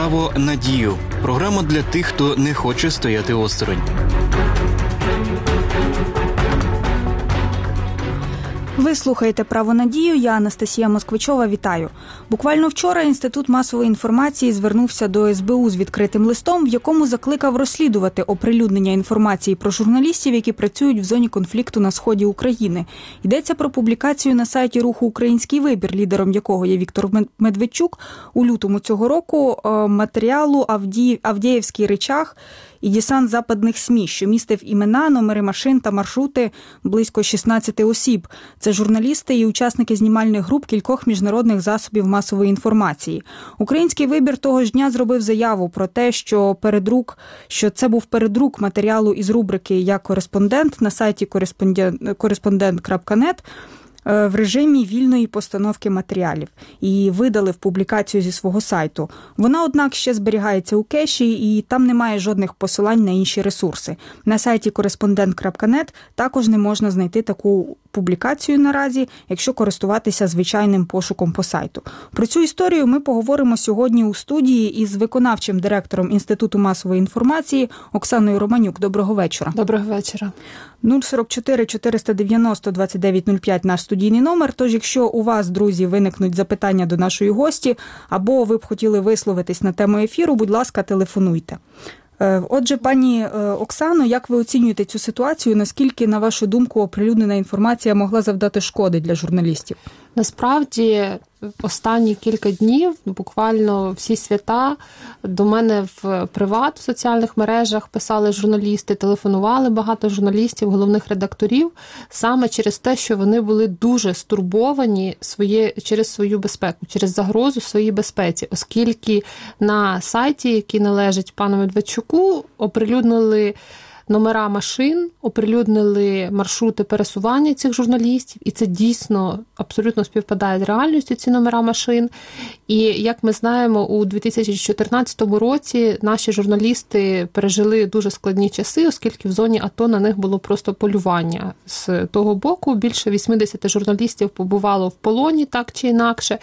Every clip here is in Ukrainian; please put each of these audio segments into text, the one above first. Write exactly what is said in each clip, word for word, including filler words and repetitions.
«Право на дію» – програма для тих, хто не хоче стояти осторонь. Ви слухаєте «Право на дію», я Анастасія Москвичова, вітаю. Буквально вчора Інститут масової інформації звернувся до ес бе у з відкритим листом, в якому закликав розслідувати оприлюднення інформації про журналістів, які працюють в зоні конфлікту на сході України. Йдеться про публікацію на сайті руху «Український вибір», лідером якого є Віктор Медведчук, у лютому цього року матеріалу «Авдіївський ричаг» і десант западних СМІ, що містив імена, номери машин та маршрути близько шістнадцять осіб. Це журналісти і учасники знімальних груп кількох міжнародних засобів масової інформації. «Український вибір» того ж дня зробив заяву про те, що передрук, що це був передрук матеріалу із рубрики «Я кореспондент» на сайті кореспондент крапка нет в режимі вільної постановки матеріалів і видалив публікацію зі свого сайту. Вона, однак, ще зберігається у кеші і там немає жодних посилань на інші ресурси. На сайті кореспондент крапка нет також не можна знайти таку публікацію наразі, якщо користуватися звичайним пошуком по сайту. Про цю історію ми поговоримо сьогодні у студії із виконавчим директором Інституту масової інформації Оксаною Романюк. Доброго вечора. Доброго вечора. нуль сорок чотири чотириста дев'яносто двадцять дев'ять нуль п'ять наш студійний номер. Тож, якщо у вас, друзі, виникнуть запитання до нашої гості, або ви б хотіли висловитись на тему ефіру, будь ласка, телефонуйте. Отже, пані Оксано, як ви оцінюєте цю ситуацію? Наскільки, на вашу думку, оприлюднена інформація могла завдати шкоди для журналістів? Насправді, останні кілька днів, буквально всі свята, до мене в приват, в соціальних мережах писали журналісти, телефонували багато журналістів, головних редакторів, саме через те, що вони були дуже стурбовані своє, через свою безпеку, через загрозу своїй безпеці, оскільки на сайті, який належить пану Медведчуку, оприлюднили номера машин, оприлюднили маршрути пересування цих журналістів, і це дійсно абсолютно співпадає з реальністю, ці номера машин. І, як ми знаємо, у дві тисячі чотирнадцятому році наші журналісти пережили дуже складні часи, оскільки в зоні АТО на них було просто полювання. З того боку більше вісімдесят журналістів побувало в полоні, так чи інакше.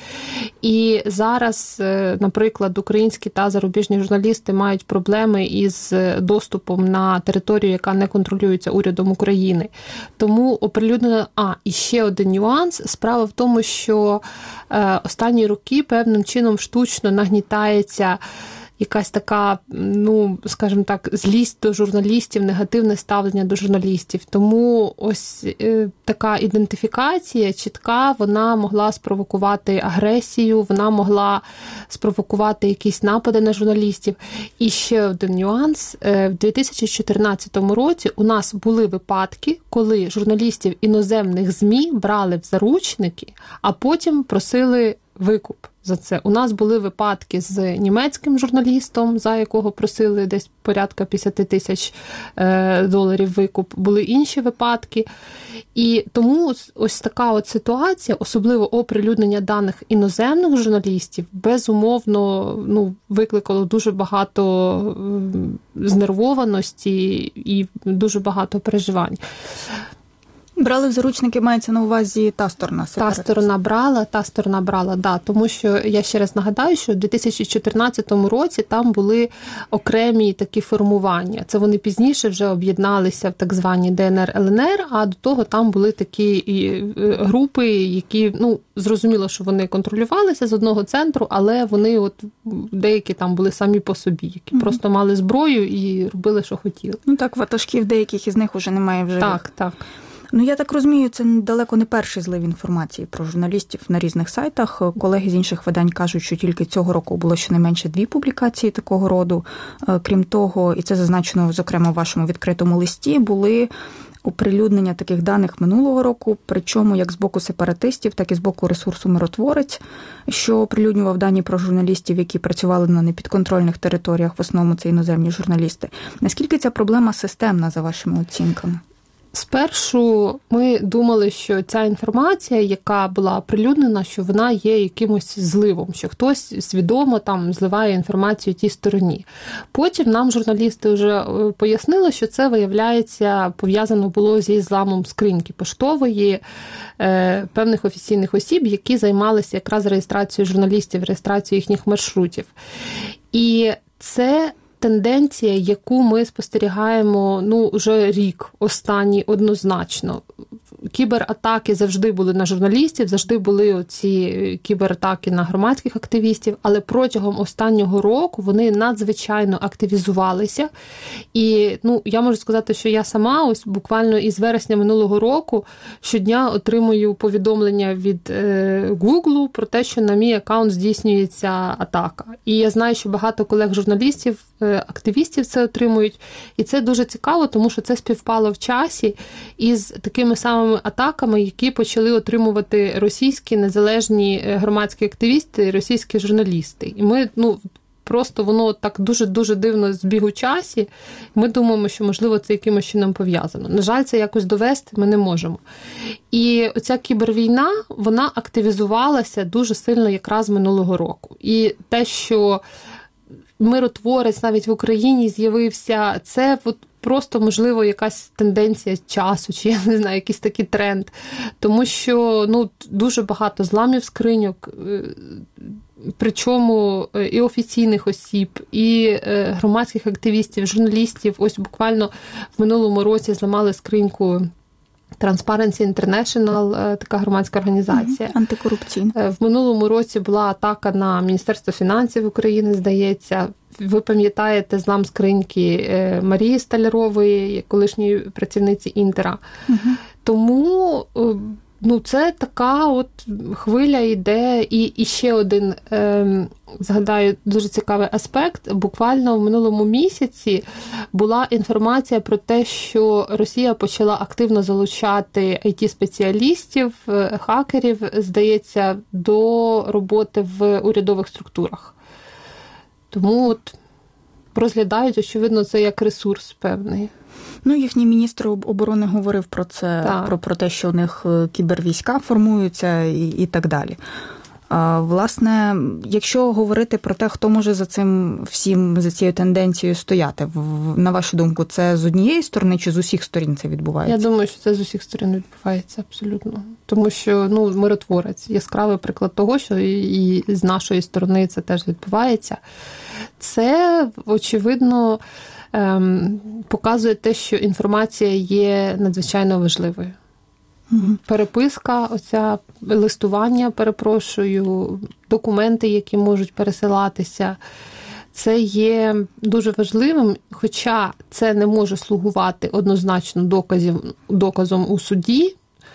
І зараз, наприклад, українські та зарубіжні журналісти мають проблеми із доступом на територію, яка не контролюється урядом України. Тому оприлюднено... А, і ще один нюанс. Справа в тому, що е, останні роки певним чином штучно нагнітається якась така, ну, скажімо так, злість до журналістів, негативне ставлення до журналістів. Тому ось е, така ідентифікація чітка, вона могла спровокувати агресію, вона могла спровокувати якісь напади на журналістів. І ще один нюанс. Е, в дві тисячі чотирнадцятому році у нас були випадки, коли журналістів іноземних ЗМІ брали в заручники, а потім просили викуп за це. У нас були випадки з німецьким журналістом, за якого просили десь порядка п'ятдесят тисяч доларів викуп. Були інші випадки. І тому ось така от ситуація, особливо оприлюднення даних іноземних журналістів, безумовно, ну, викликало дуже багато знервованості і дуже багато переживань. Брали в заручники, мається на увазі та сторона? Та сторона брала, та сторона брала, да. Тому що, я ще раз нагадаю, що в дві тисячі чотирнадцятому році там були окремі такі формування. Це вони пізніше вже об'єдналися в так звані Де Ен Ер Ел Ен Ер, а до того там були такі групи, які, ну, зрозуміло, що вони контролювалися з одного центру, але вони от деякі там були самі по собі, які mm-hmm. просто мали зброю і робили, що хотіли. Ну так, ватажків деяких із них уже немає вже. Так, так. Ну, я так розумію, це далеко не перший злив інформації про журналістів на різних сайтах. Колеги з інших видань кажуть, що тільки цього року було щонайменше дві публікації такого роду. Крім того, і це зазначено, зокрема, в вашому відкритому листі, були оприлюднення таких даних минулого року, причому як з боку сепаратистів, так і з боку ресурсу «Миротворець», що оприлюднював дані про журналістів, які працювали на непідконтрольних територіях, в основному це іноземні журналісти. Наскільки ця проблема системна, за вашими оцінками? Спершу ми думали, що ця інформація, яка була оприлюднена, що вона є якимось зливом, що хтось свідомо там зливає інформацію тій стороні. Потім нам журналісти вже пояснили, що це, виявляється, пов'язано було зі зламом скриньки поштової е, певних офіційних осіб, які займалися якраз реєстрацією журналістів, реєстрацією їхніх маршрутів. І це тенденція, яку ми спостерігаємо, ну, вже рік останній однозначно. Кібератаки завжди були на журналістів, завжди були оці кібератаки на громадських активістів, але протягом останнього року вони надзвичайно активізувалися. І, ну, я можу сказати, що я сама ось буквально із вересня минулого року щодня отримую повідомлення від е, Google про те, що на мій аккаунт здійснюється атака. І я знаю, що багато колег-журналістів, е, активістів це отримують. І це дуже цікаво, тому що це співпало в часі із такими самими атаками, які почали отримувати російські незалежні громадські активісти, російські журналісти. І ми, ну, просто воно так дуже-дуже дивно збіг у часі. Ми думаємо, що, можливо, це якимось чином пов'язано. На жаль, це якось довести ми не можемо. І оця кібервійна, вона активізувалася дуже сильно якраз минулого року. І те, що миротворець навіть в Україні з'явився, це от просто, можливо, якась тенденція часу, чи, я не знаю, якийсь такий тренд. Тому що, ну, дуже багато зламів скриньок, причому і офіційних осіб, і громадських активістів, журналістів. Ось буквально в минулому році зламали скриньку Transparency International, така громадська організація. Угу, антикорупційна. В минулому році була атака на Міністерство фінансів України, здається. Ви пам'ятаєте злам скриньки Марії Столярової, колишньої працівниці Інтера. Угу. Тому, ну, це така от хвиля йде. І, і ще один, е, згадаю, дуже цікавий аспект. Буквально в минулому місяці була інформація про те, що Росія почала активно залучати ай ті-спеціалістів, хакерів, здається, до роботи в урядових структурах. Тому от розглядають, очевидно, це як ресурс певний. Ну, їхній міністр оборони говорив про це, про, про те, що у них кібервійська формуються і, і так далі. А, власне, якщо говорити про те, хто може за цим всім, за цією тенденцією стояти, на вашу думку, це з однієї сторони чи з усіх сторін це відбувається? Я думаю, що це з усіх сторін відбувається абсолютно. Тому що, ну, миротворець, яскравий приклад того, що і, і з нашої сторони це теж відбувається. Це, очевидно, ем, показує те, що інформація є надзвичайно важливою. Угу. Переписка, оця листування, перепрошую, документи, які можуть пересилатися, це є дуже важливим, хоча це не може слугувати однозначно доказів, доказом у суді,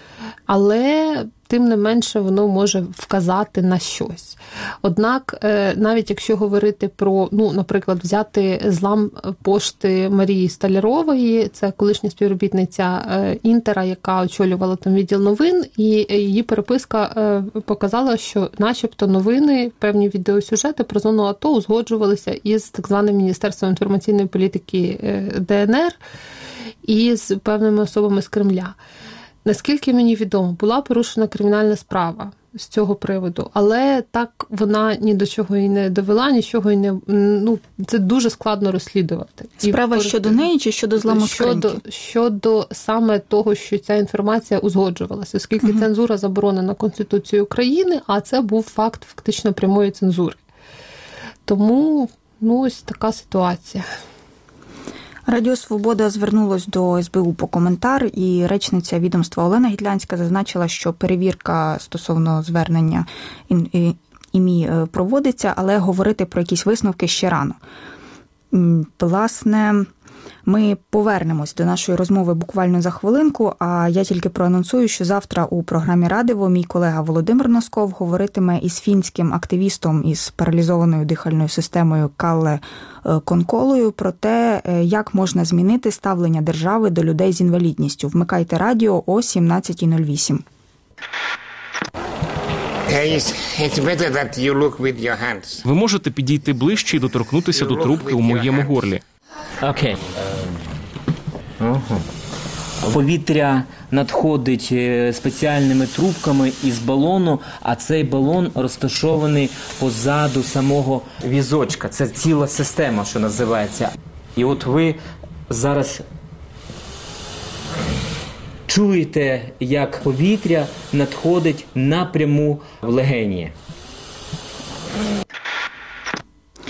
але тим не менше воно може вказати на щось. Однак, навіть якщо говорити про, ну, наприклад, взяти злам пошти Марії Столярової, це колишня співробітниця Інтера, яка очолювала там відділ новин, і її переписка показала, що начебто новини, певні відеосюжети про зону АТО узгоджувалися із так званим Міністерством інформаційної політики Де Ен Ер і з певними особами з Кремля. Наскільки мені відомо, була порушена кримінальна справа з цього приводу, але так вона ні до чого і не довела, нічого і не, ну, це дуже складно розслідувати. Справа і, щодо неї чи щодо зламу скриньки? Щодо, щодо саме того, що ця інформація узгоджувалася, оскільки угу. цензура заборонена Конституцією України, а це був факт фактично прямої цензури. Тому, ну, ось така ситуація. Радіо «Свобода» звернулось до ес бе у по коментар, і речниця відомства Олена Гітлянська зазначила, що перевірка стосовно звернення ІМІ проводиться, але говорити про якісь висновки ще рано. Власне, ми повернемось до нашої розмови буквально за хвилинку, а я тільки проанонсую, що завтра у програмі «Радиво» мій колега Володимир Носков говоритиме із фінським активістом із паралізованою дихальною системою Калле Конколою про те, як можна змінити ставлення держави до людей з інвалідністю. Вмикайте радіо о сімнадцята нуль вісім. Ви можете підійти ближче і доторкнутися до трубки у моєму горлі. Окей. Угу. Повітря надходить спеціальними трубками із балону, а цей балон розташований позаду самого візочка. Це ціла система, що називається. І от ви зараз чуєте, як повітря надходить напряму в легені.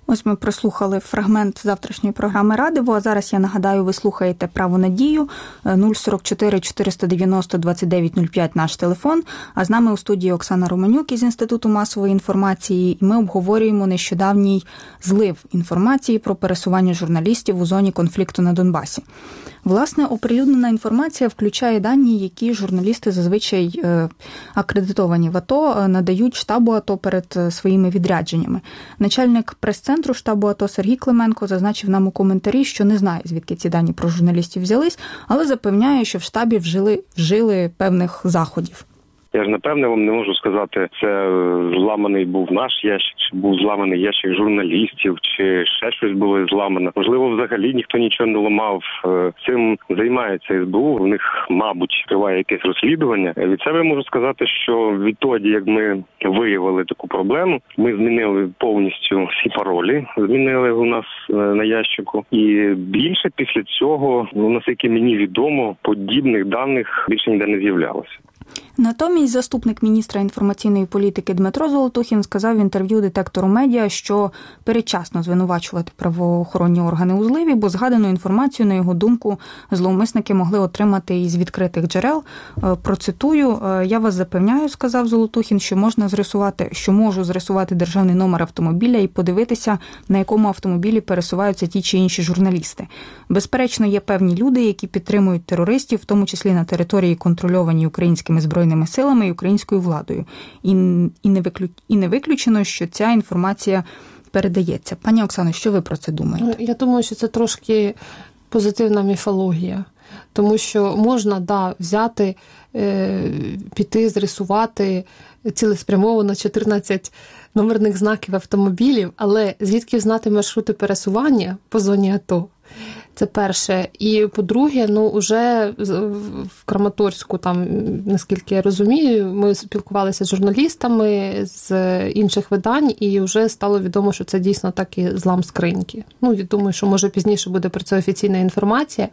Ось ми прослухали фрагмент завтрашньої програми «Радиво», а зараз, я нагадаю, ви слухаєте «Право на дію», нуль сорок чотири чотириста дев'яносто двадцять дев'ять нуль п'ять наш телефон, а з нами у студії Оксана Романюк із Інституту масової інформації, і ми обговорюємо нещодавній злив інформації про пересування журналістів у зоні конфлікту на Донбасі. Власне, оприлюднена інформація включає дані, які журналісти зазвичай акредитовані в АТО надають штабу АТО перед своїми відрядженнями. Начальник прес-центру штабу АТО Сергій Клименко зазначив нам у коментарі, що не знає, звідки ці дані про журналістів взялись, але запевняє, що в штабі вжили, вжили певних заходів. Я ж, напевне, вам не можу сказати, це зламаний був наш ящик, чи був зламаний ящик журналістів, чи ще щось було зламано. Можливо, взагалі ніхто нічого не ламав. Цим займається ес бе у. В них, мабуть, триває якесь розслідування. Від себе можу сказати, що відтоді, як ми виявили таку проблему, ми змінили повністю всі паролі, змінили у нас на ящику. І більше після цього, ну, наскільки мені відомо, подібних даних більше ніде не з'являлося. Натомість заступник міністра інформаційної політики Дмитро Золотухін сказав в інтерв'ю «Детектору медіа», що передчасно звинувачувати правоохоронні органи у зливі, бо згадану інформацію, на його думку, зловмисники могли отримати із відкритих джерел. Процитую: «Я вас запевняю, – сказав Золотухін, – що можна зрисувати, що можу зрисувати державний номер автомобіля і подивитися, на якому автомобілі пересуваються ті чи інші журналісти. Безперечно, є певні люди, які підтримують терористів, в тому числі на території, контрольованій українськими збройними силами і українською владою. І, і, не виклю, і не виключено, що ця інформація передається». Пані Оксано, що ви про це думаєте? Я думаю, що це трошки позитивна міфологія. Тому що можна, да, взяти, е, піти, зрисувати цілеспрямовано чотирнадцять номерних знаків автомобілів, але звідки знати маршрути пересування по зоні АТО? Це перше. І по-друге, ну, уже в Краматорську, там, наскільки я розумію, ми спілкувалися з журналістами з інших видань, і вже стало відомо, що це дійсно таки злам скриньки. Ну, я думаю, що, може, пізніше буде про це офіційна інформація.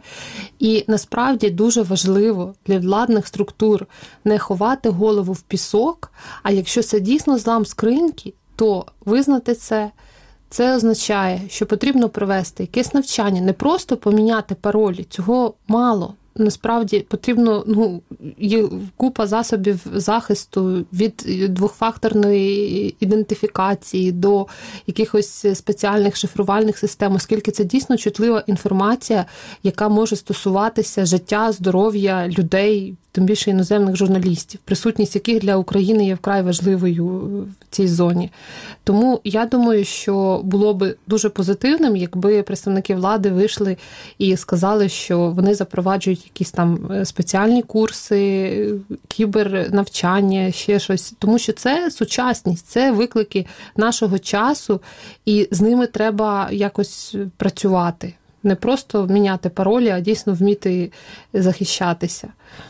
І насправді дуже важливо для владних структур не ховати голову в пісок, а якщо це дійсно злам скриньки, то визнати це. Це означає, що потрібно провести якесь навчання, не просто поміняти паролі, цього мало. Насправді потрібно, ну, є купа засобів захисту від двохфакторної ідентифікації до якихось спеціальних шифрувальних систем, оскільки це дійсно чутлива інформація, яка може стосуватися життя, здоров'я людей, тим більше іноземних журналістів, присутність яких для України є вкрай важливою в цій зоні. Тому я думаю, що було би дуже позитивним, якби представники влади вийшли і сказали, що вони запроваджують якісь там спеціальні курси, кібернавчання, ще щось. Тому що це сучасність, це виклики нашого часу, і з ними треба якось працювати. Не просто міняти паролі, а дійсно вміти захищатися.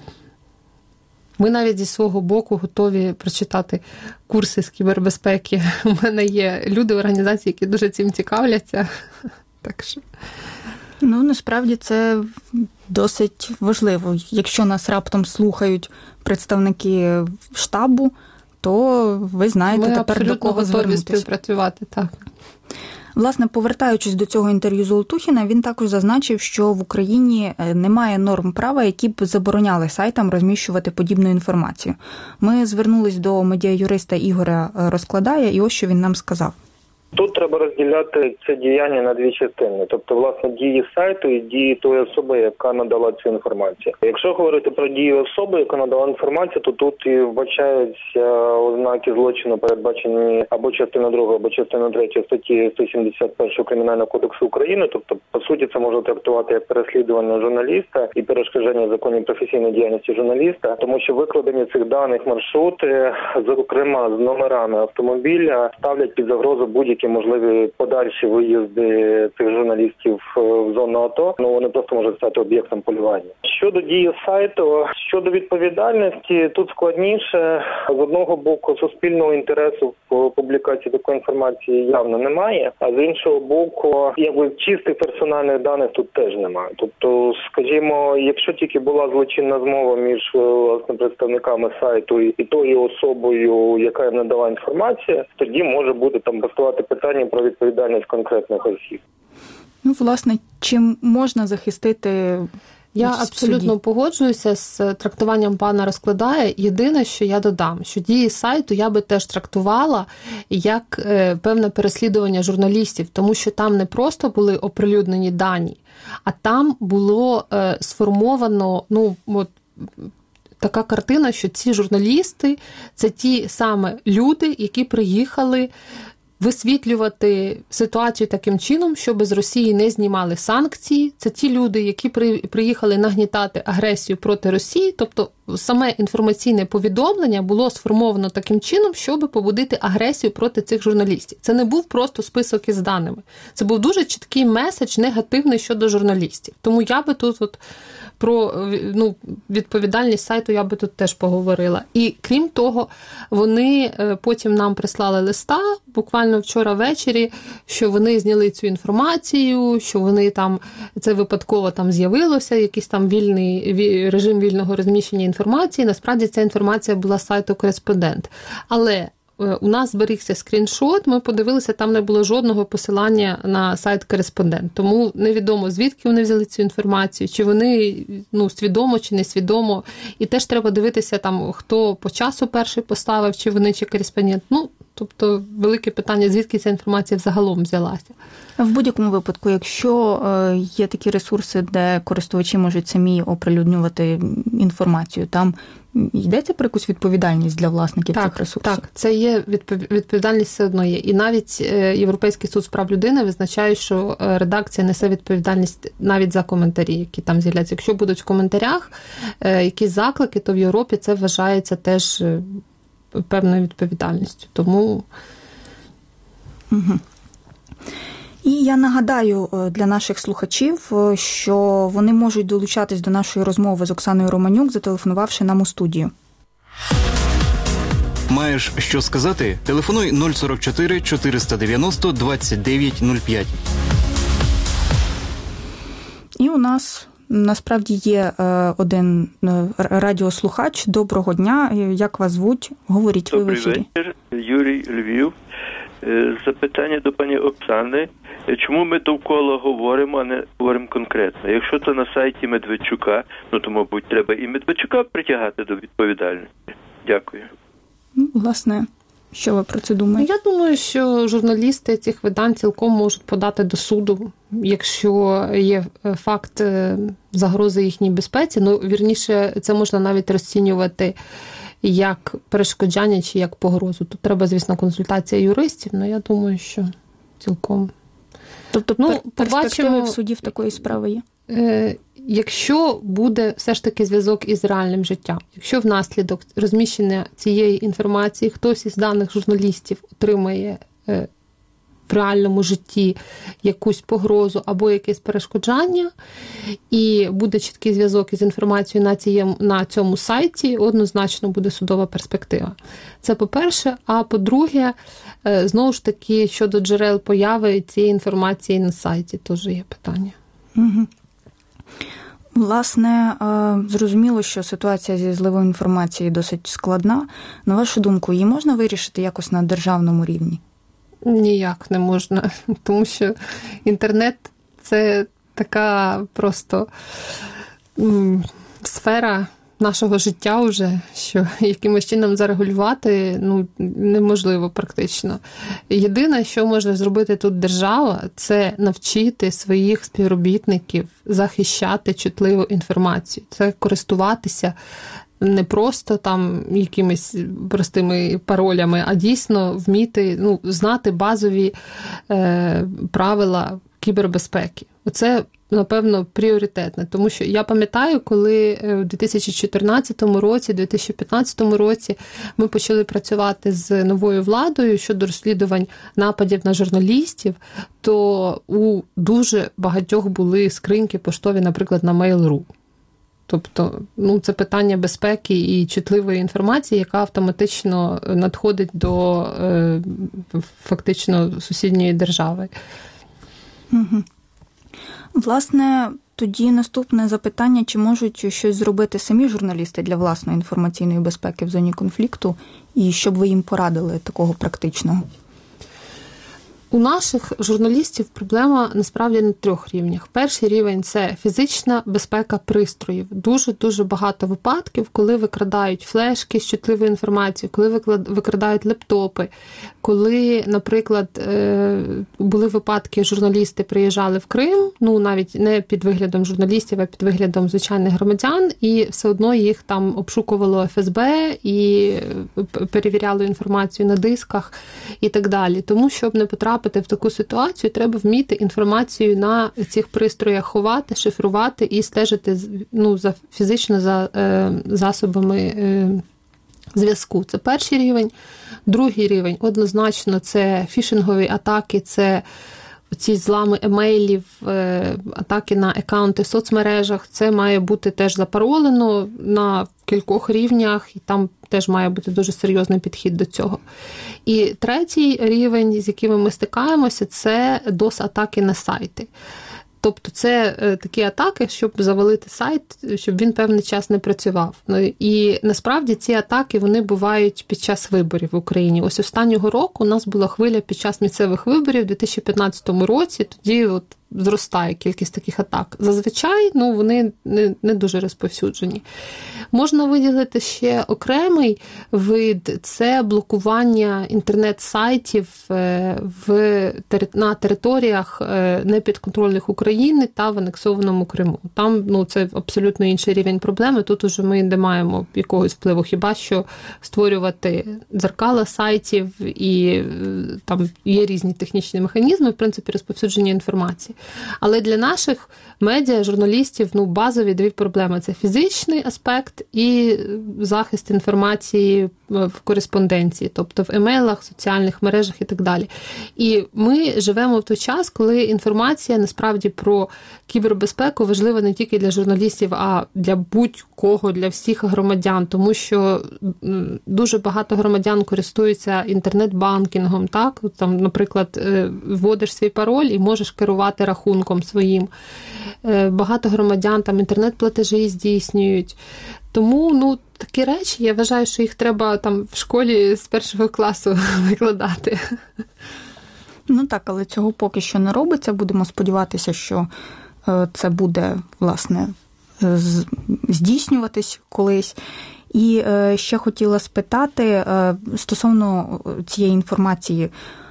Ми навіть зі свого боку готові прочитати курси з кібербезпеки. У мене є люди, організації, які дуже цим цікавляться. Так що... Ну, насправді це досить важливо. Якщо нас раптом слухають представники штабу, то ви знаєте Ми тепер, до кого звернутися. Ми абсолютно готові співпрацювати, так. Власне, повертаючись до цього інтерв'ю Золотухіна, він також зазначив, що в Україні немає норм права, які б забороняли сайтам розміщувати подібну інформацію. Ми звернулись до медіаюриста Ігоря Розкладая, і ось що він нам сказав. Тут треба розділяти це діяння на дві частини. Тобто, власне, дії сайту і дії тої особи, яка надала цю інформацію. Якщо говорити про дію особи, яка надала інформацію, то тут і вбачаються ознаки злочину, передбачені або частина друга, або частина третя статті сто сімдесят першого Кримінального кодексу України. Тобто, по суті, це можна трактувати як переслідування журналіста і перешкоджання законній професійної діяльності журналіста, тому що викладені цих даних маршрути, зокрема з номерами автомобіля, ставлять під загрозу будь-які можливі подальші виїзди цих журналістів в зону АТО, ну вони просто можуть стати об'єктом полювання. Щодо дії сайту, щодо відповідальності, тут складніше. З одного боку, суспільного інтересу в публікації такої інформації явно немає, а з іншого боку, якби чистих персональних даних тут теж немає. Тобто, скажімо, якщо тільки була злочинна змова між власне представниками сайту і тою особою, яка їм надала інформацію, тоді може бути там поставити питання про відповідальність конкретних осіб. Ну, власне, чим можна захистити? Я абсолютно погоджуюся з трактуванням пана Розкладає. Єдине, що я додам, що дії сайту я би теж трактувала як е, певне переслідування журналістів, тому що там не просто були оприлюднені дані, а там було е, сформовано, ну, от, така картина, що ці журналісти – це ті саме люди, які приїхали висвітлювати ситуацію таким чином, щоб з Росії не знімали санкції. Це ті люди, які приїхали нагнітати агресію проти Росії. Тобто саме інформаційне повідомлення було сформовано таким чином, щоб побудити агресію проти цих журналістів. Це не був просто список із даними. Це був дуже чіткий меседж негативний щодо журналістів. Тому я би тут от про ну, відповідальність сайту я би тут теж поговорила. І крім того, вони потім нам прислали листа, буквально вчора ввечері, що вони зняли цю інформацію, що вони там, це випадково там з'явилося, якийсь там вільний режим вільного розміщення інформації. Насправді ця інформація була з сайту «Кореспондент». Але у нас зберігся скріншот, ми подивилися, там не було жодного посилання на сайт «Кореспондент». Тому невідомо, звідки вони взяли цю інформацію, чи вони ну, свідомо, чи не свідомо. І теж треба дивитися, там, хто по часу перший поставив, чи вони, чи «Кореспондент». Ну, тобто, велике питання, звідки ця інформація взагалом взялася. В будь-якому випадку, якщо є такі ресурси, де користувачі можуть самі оприлюднювати інформацію, там йдеться про якусь відповідальність для власників так, цих ресурсів? Так, це є відповідальність все одно є. І навіть Європейський суд з прав людини визначає, що редакція несе відповідальність навіть за коментарі, які там з'являються. Якщо будуть в коментарях якісь заклики, то в Європі це вважається теж певною відповідальністю. Тому... Угу. І я нагадаю для наших слухачів, що вони можуть долучатись до нашої розмови з Оксаною Романюк, зателефонувавши нам у студію. Маєш що сказати? Телефонуй нуль сорок чотири чотириста дев'яносто двадцять дев'ять нуль п'ять. І у нас насправді є один радіослухач. Доброго дня. Як вас звуть? Говоріть ви в ефірі. Добрий вечір. Юрій, Львів. Запитання до пані Оксани. Чому ми довкола говоримо, а не говоримо конкретно? Якщо це на сайті Медведчука, ну то, мабуть, треба і Медведчука притягати до відповідальності. Дякую. Ну, власне, що ви про це думаєте? Я думаю, що журналісти цих видань цілком можуть подати до суду, якщо є факт загрози їхній безпеці. Ну, вірніше, це можна навіть розцінювати як перешкоджання чи як погрозу. Тут треба, звісно, консультація юристів, але я думаю, що цілком. Тобто ну, перспективи в суді в такої справи є? Е, якщо буде все ж таки зв'язок із реальним життям, якщо внаслідок розміщення цієї інформації хтось із даних журналістів отримає е, в реальному житті якусь погрозу або якесь перешкоджання, і буде чіткий зв'язок із інформацією на, цієму, на цьому сайті, однозначно буде судова перспектива. Це по-перше. А по-друге, знову ж таки, щодо джерел появи цієї інформації на сайті, теж є питання. Угу. Власне, зрозуміло, що ситуація зі зливом інформації досить складна. На вашу думку, її можна вирішити якось на державному рівні? Ніяк не можна, тому що інтернет – це така просто м, сфера нашого життя вже, що якимось чином зарегулювати ну, неможливо практично. Єдине, що може зробити тут держава, це навчити своїх співробітників захищати чутливу інформацію, це користуватися не просто там якимись простими паролями, а дійсно вміти, ну, знати базові е, правила кібербезпеки. Оце, напевно, пріоритетне. Тому що я пам'ятаю, коли у дві тисячі чотирнадцятому році, дві тисячі п'ятнадцятому році ми почали працювати з новою владою щодо розслідувань нападів на журналістів, то у дуже багатьох були скриньки поштові, наприклад, на Mail.ru. Тобто, ну, це питання безпеки і чутливої інформації, яка автоматично надходить до е, фактично сусідньої держави. Угу. Власне, тоді наступне запитання, чи можуть щось зробити самі журналісти для власної інформаційної безпеки в зоні конфлікту, і що б ви їм порадили такого практичного? У наших журналістів проблема насправді на трьох рівнях. Перший рівень – це фізична безпека пристроїв. Дуже-дуже багато випадків, коли викрадають флешки з чутливою інформацією, коли викрадають лептопи, коли, наприклад, були випадки, журналісти приїжджали в Крим, ну навіть не під виглядом журналістів, а під виглядом звичайних громадян, і все одно їх там обшукувало еф ес бе і перевіряло інформацію на дисках і так далі. Тому, щоб не потрапити в таку ситуацію, треба вміти інформацію на цих пристроях ховати, шифрувати і стежити ну, за, фізично за е, засобами е, зв'язку. Це перший рівень. Другий рівень, однозначно, це фішингові атаки, це ці злами емейлів, атаки на акаунти в соцмережах. Це має бути теж запаролено на кількох рівнях, і там теж має бути дуже серйозний підхід до цього. І третій рівень, з яким ми стикаємося, це дос-атаки на сайти. Тобто це такі атаки, щоб завалити сайт, щоб він певний час не працював. І насправді ці атаки, вони бувають під час виборів в Україні. Ось останнього року у нас була хвиля під час місцевих виборів у дві тисячі п'ятнадцятому році, тоді от зростає кількість таких атак. Зазвичай, ну, вони не, не дуже розповсюджені. Можна виділити ще окремий вид – це блокування інтернет-сайтів в, на територіях непідконтрольних України та в анексованому Криму. Там, ну, це абсолютно інший рівень проблеми. Тут уже ми не маємо якогось впливу, хіба що створювати дзеркала сайтів, і там є різні технічні механізми, в принципі, розповсюдження інформації. Але для наших медіа, журналістів, ну, базові дві проблеми – це фізичний аспект і захист інформації в кореспонденції, тобто в емейлах, соціальних мережах і так далі. І ми живемо в той час, коли інформація насправді про кібербезпеку важлива не тільки для журналістів, а для будь-кого, для всіх громадян, тому що дуже багато громадян користуються інтернет-банкінгом, так? Там, наприклад, вводиш свій пароль і можеш керувати рахунком своїм. Багато громадян там інтернет-платежі здійснюють. Тому, ну, такі речі, я вважаю, що їх треба там в школі з першого класу викладати. Ну так, але цього поки що не робиться. Будемо сподіватися, що це буде, власне, здійснюватись колись. І ще хотіла спитати стосовно цієї інформації,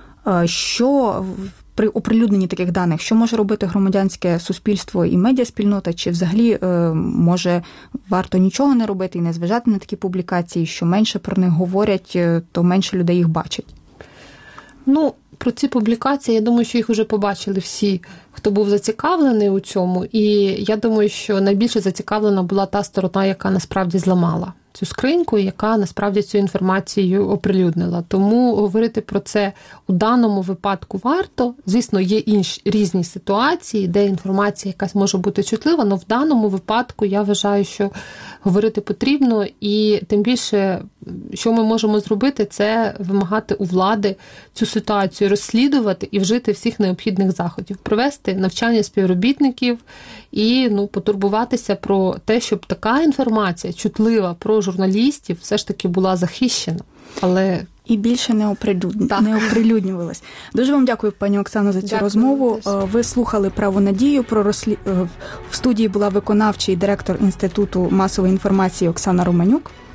що при оприлюдненні таких даних, що може робити громадянське суспільство і медіаспільнота, чи взагалі може варто нічого не робити і не зважати на такі публікації, що менше про них говорять, то менше людей їх бачить? Ну, про ці публікації, я думаю, що їх вже побачили всі, хто був зацікавлений у цьому. І я думаю, що найбільше зацікавлена була та сторона, яка насправді зламала цю скриньку, яка насправді цю інформацію оприлюднила. Тому говорити про це у даному випадку варто. Звісно, є інші різні ситуації, де інформація якась може бути чутлива, але в даному випадку я вважаю, що говорити потрібно, і тим більше, що ми можемо зробити, це вимагати у влади цю ситуацію розслідувати і вжити всіх необхідних заходів, провести навчання співробітників і, ну, потурбуватися про те, щоб така інформація чутлива про журналістів все ж таки була захищена. Але і більше не, оприлюдню... не оприлюднювалась. Дуже вам дякую, пані Оксано, за цю дякую, розмову. Теж. Ви слухали «Право на дію». Про розслід... В студії була виконавчий директор Інституту масової інформації Оксана Романюк.